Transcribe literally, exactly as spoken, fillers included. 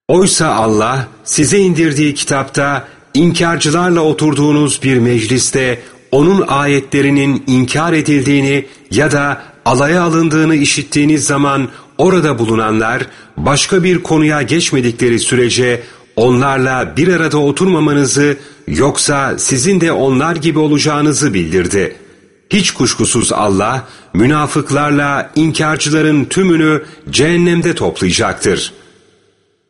Oysa Allah size indirdiği kitapta inkarcılarla oturduğunuz bir mecliste onun ayetlerinin inkar edildiğini ya da alaya alındığını işittiğiniz zaman orada bulunanlar başka bir konuya geçmedikleri sürece onlarla bir arada oturmamanızı yoksa sizin de onlar gibi olacağınızı bildirdi. Hiç kuşkusuz Allah münafıklarla inkarcıların tümünü cehennemde toplayacaktır.